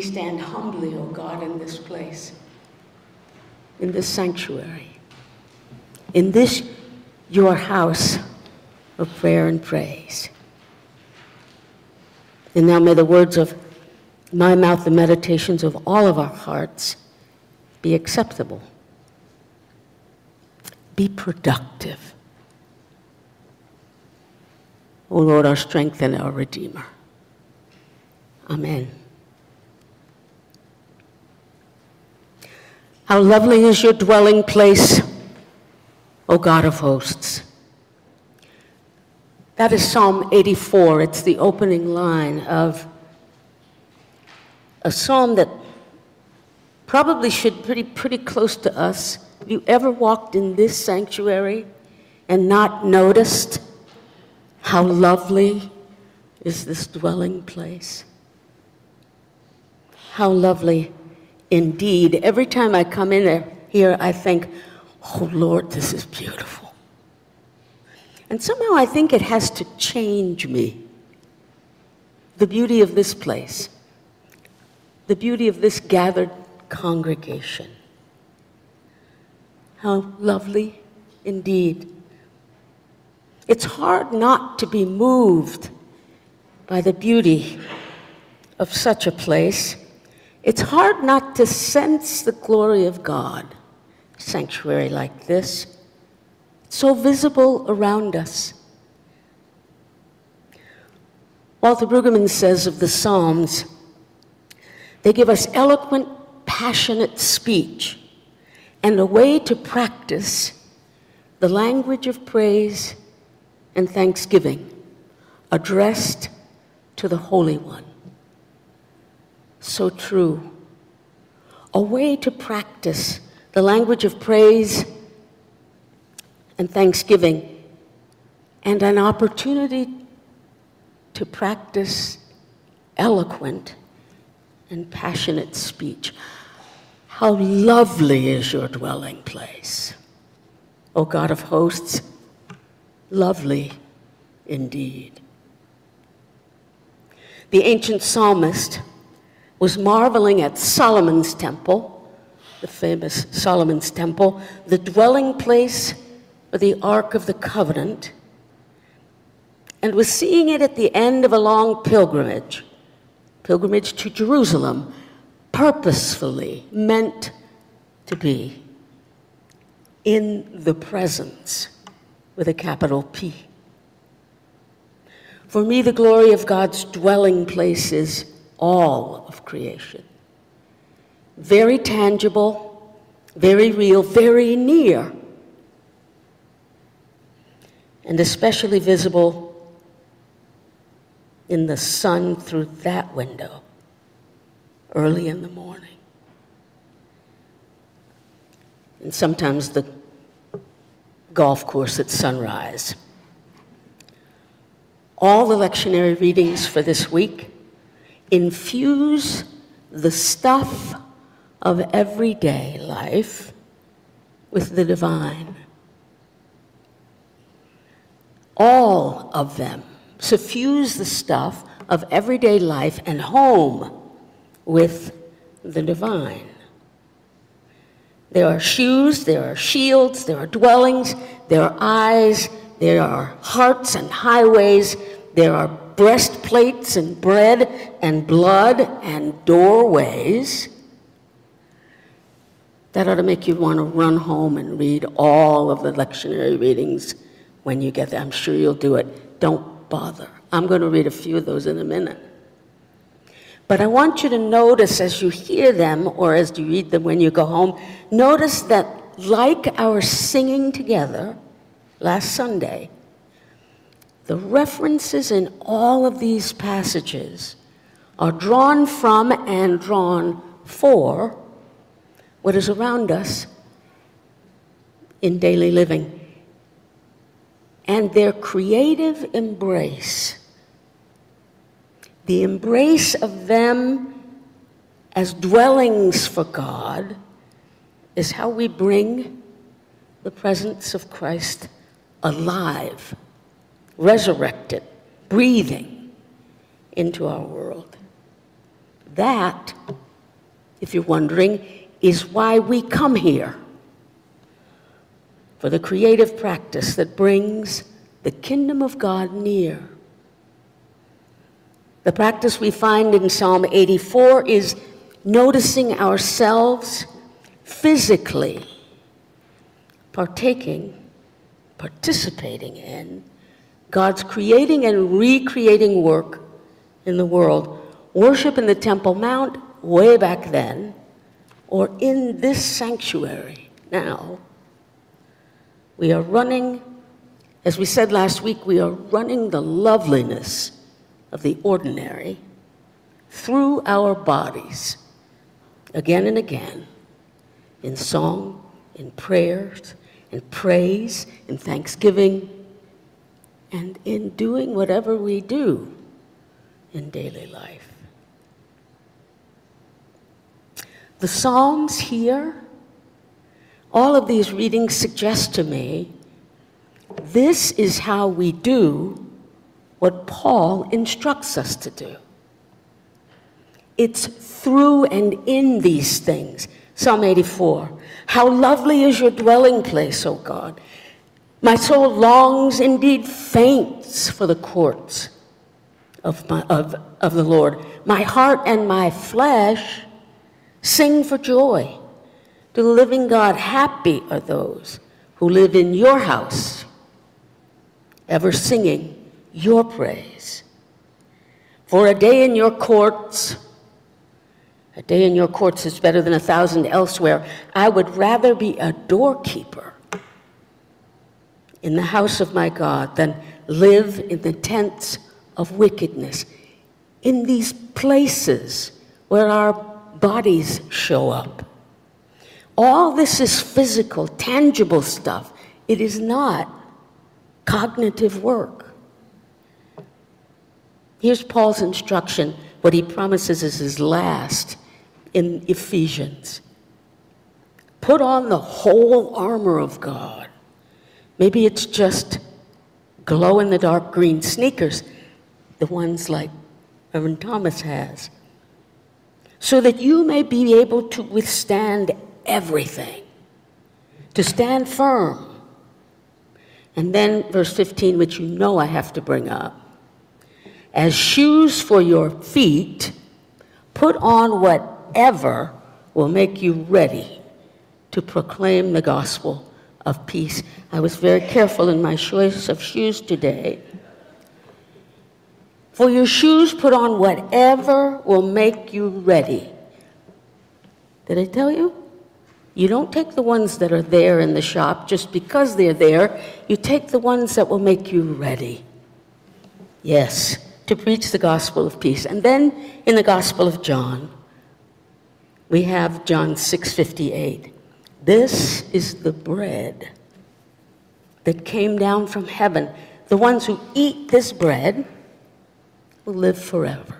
stand humbly, O God, in this place, in this sanctuary, in this your house of prayer and praise. And now may the words of my mouth, the meditations of all of our hearts be acceptable, be productive. O Lord, our strength and our Redeemer. Amen. How lovely is your dwelling place, O God of hosts. That is Psalm 84. It's the opening line of a psalm that probably should be pretty close to us. Have you ever walked in this sanctuary and not noticed how lovely is this dwelling place? How lovely indeed. Every time I come in here, I think, oh Lord, this is beautiful. And somehow I think it has to change me. The beauty of this place, the beauty of this gathered congregation. How lovely indeed. It's hard not to be moved by the beauty of such a place. It's hard not to sense the glory of God. A sanctuary like this, so visible around us. Walter Brueggemann says of the Psalms, they give us eloquent, passionate speech and a way to practice the language of praise and thanksgiving addressed to the Holy One. So true. A way to practice the language of praise and thanksgiving, and an opportunity to practice eloquent and passionate speech. How lovely is your dwelling place, O God of hosts, lovely indeed. The ancient psalmist was marveling at Solomon's temple, the famous Solomon's temple, the dwelling place for the Ark of the Covenant, and was seeing it at the end of a long pilgrimage to Jerusalem, purposefully meant to be in the presence with a capital P. For me, the glory of God's dwelling place is all of creation. Very tangible, very real, very near, and especially visible in the sun through that window early in the morning. And sometimes the golf course at sunrise. All the lectionary readings for this week infuse the stuff of everyday life with the divine. All of them suffuse the stuff of everyday life and home with the divine. There are shoes, there are shields, there are dwellings, there are eyes, there are hearts and highways, there are breastplates and bread and blood and doorways. That ought to make you want to run home and read all of the lectionary readings when you get there. I'm sure you'll do it. Don't bother. I'm going to read a few of those in a minute. But I want you to notice as you hear them or as you read them when you go home, notice that like our singing together last Sunday, the references in all of these passages are drawn from and drawn for what is around us in daily living. And their creative embrace, the embrace of them as dwellings for God, is how we bring the presence of Christ alive, resurrected, breathing into our world. That, if you're wondering, is why we come here. For the creative practice that brings the kingdom of God near. The practice we find in Psalm 84 is noticing ourselves physically participating in God's creating and recreating work in the world. Worship in the Temple Mount way back then, or in this sanctuary now. We are running, as we said last week, we are running the loveliness of the ordinary through our bodies again and again in song, in prayers, in praise, in thanksgiving, and in doing whatever we do in daily life. The Psalms here, all of these readings suggest to me this is how we do what Paul instructs us to do. It's through and in these things. Psalm 84, how lovely is your dwelling place, O God. My soul longs, indeed faints, for the courts of the Lord. My heart and my flesh sing for joy to the living God. Happy are those who live in your house, ever singing your praise. For a day in your courts is better than 1,000 elsewhere. I would rather be a doorkeeper in the house of my God than live in the tents of wickedness, in these places where our bodies show up. All this is physical, tangible stuff. It is not cognitive work. Here's Paul's instruction, what he promises is his last in Ephesians. Put on the whole armor of God. Maybe it's just glow-in-the-dark green sneakers, the ones like Reverend Thomas has, so that you may be able to withstand everything, to stand firm. And then verse 15, which you know I have to bring up. As shoes for your feet, put on whatever will make you ready to proclaim the gospel of peace. I was very careful in my choice of shoes today. For your shoes, put on whatever will make you ready. Did I tell you? You don't take the ones that are there in the shop just because they're there. You take the ones that will make you ready. Yes, to preach the gospel of peace. And then in the Gospel of John, we have John 6:58. This is the bread that came down from heaven. The ones who eat this bread will live forever.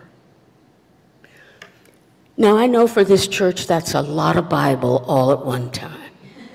Now, I know for this church that's a lot of Bible all at one time.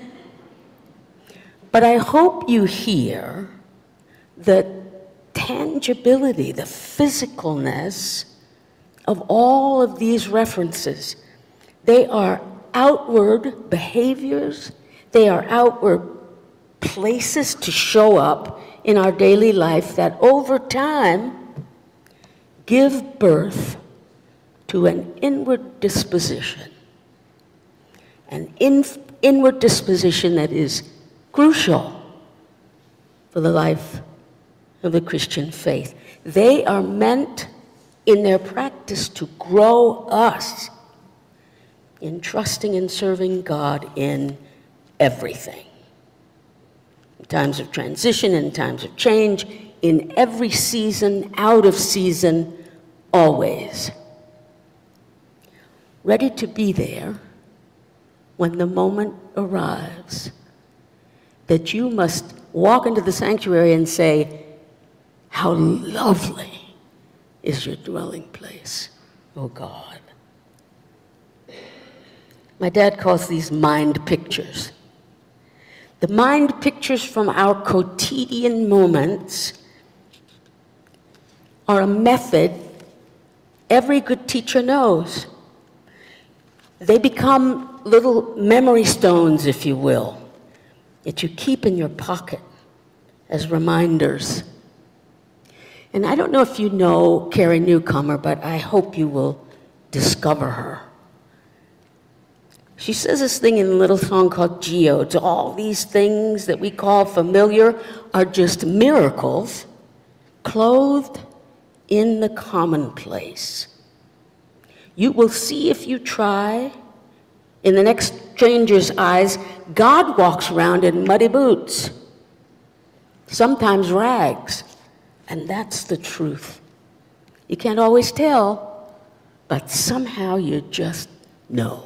But I hope you hear the tangibility, the physicalness of all of these references. They are outward behaviors. They are outward places to show up in our daily life that over time give birth to an inward disposition. An inward disposition that is crucial for the life of the Christian faith. They are meant in their practice to grow us in trusting and serving God in everything. In times of transition, in times of change, in every season, out of season, always. Ready to be there when the moment arrives that you must walk into the sanctuary and say, how lovely is your dwelling place, O God. My dad calls these mind pictures. The mind pictures from our quotidian moments are a method every good teacher knows. They become little memory stones, if you will, that you keep in your pocket as reminders. And I don't know if you know Carrie Newcomer, but I hope you will discover her. She says this thing in a little song called Geodes. All these things that we call familiar are just miracles clothed in the commonplace. You will see if you try. In the next stranger's eyes, God walks around in muddy boots, sometimes rags, and that's the truth. You can't always tell, but somehow you just know.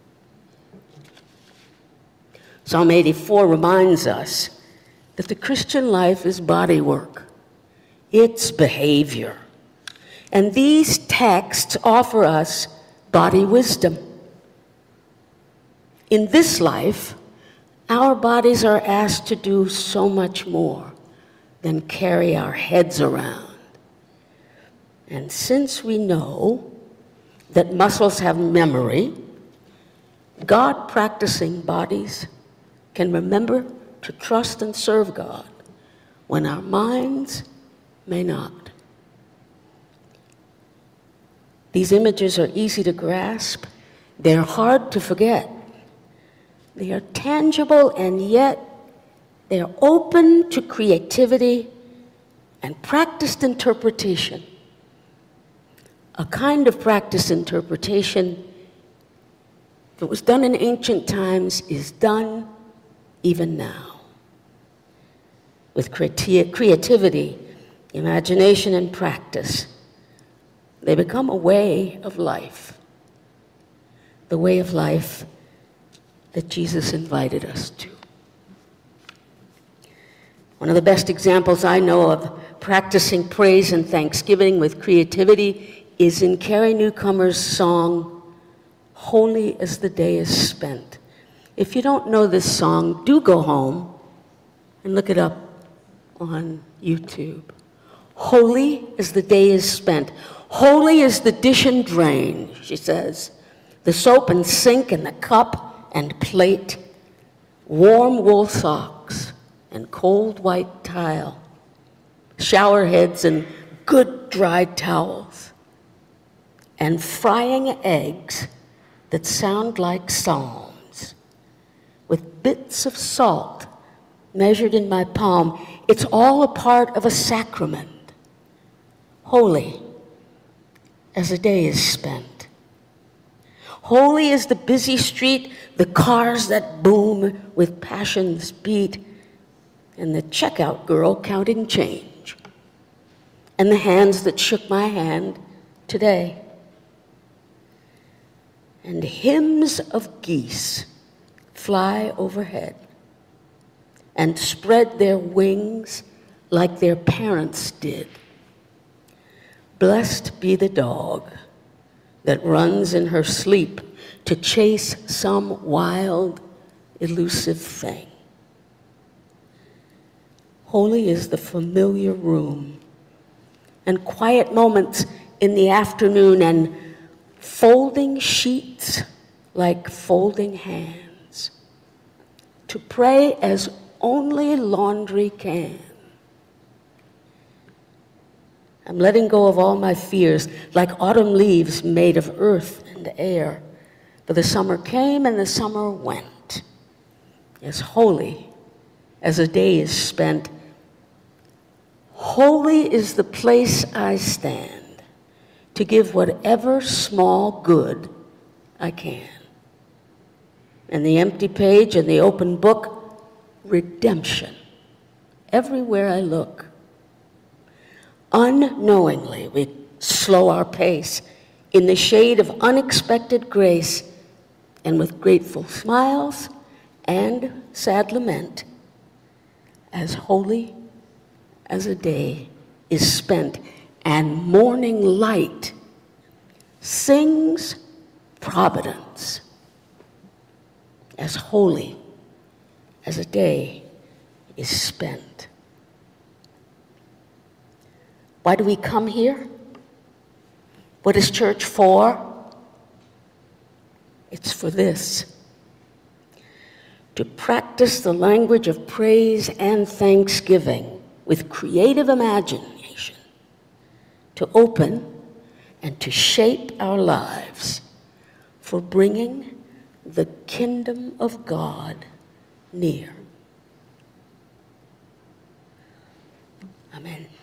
Psalm 84 reminds us that the Christian life is body work. It's behavior. And these texts offer us body wisdom. In this life, our bodies are asked to do so much more than carry our heads around. And since we know that muscles have memory, God-practicing bodies can remember to trust and serve God when our minds may not. These images are easy to grasp. They're hard to forget. They are tangible, and yet they're open to creativity and practiced interpretation. A kind of practiced interpretation that was done in ancient times is done even now. With creativity, imagination, and practice, they become a way of life. The way of life that Jesus invited us to. One of the best examples I know of practicing praise and thanksgiving with creativity is in Carrie Newcomer's song, Holy as the Day is Spent. If you don't know this song, do go home and look it up on YouTube. Holy as the day is spent. Holy is the dish and drain, she says. The soap and sink and the cup and plate. Warm wool socks and cold white tile. Shower heads and good dry towels. And frying eggs that sound like psalms. With bits of salt measured in my palm. It's all a part of a sacrament. Holy as a day is spent. Holy is the busy street, the cars that boom with passion's beat, and the checkout girl counting change, and the hands that shook my hand today. And hymns of geese fly overhead and spread their wings like their parents did. Blessed be the dog that runs in her sleep to chase some wild, elusive thing. Holy is the familiar room and quiet moments in the afternoon and folding sheets like folding hands to pray as only laundry can. I'm letting go of all my fears like autumn leaves made of earth and air. For the summer came and the summer went. As holy as a day is spent, holy is the place I stand to give whatever small good I can. And the empty page and the open book, redemption, everywhere I look. Unknowingly, we slow our pace in the shade of unexpected grace, and with grateful smiles and sad lament, as holy as a day is spent, and morning light sings providence, as holy as a day is spent. Why do we come here? What is church for? It's for this: to practice the language of praise and thanksgiving with creative imagination, to open and to shape our lives for bringing the kingdom of God near. Amen.